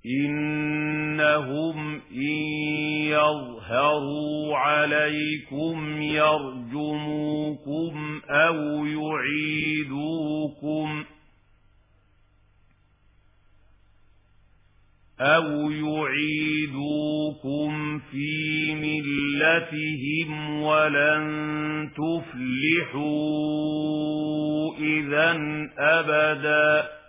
إنهم إن يظهروا عليكم يرجموكم أو يعيدوكم في ملتهم ولن تفلحوا إذًا أبدًا.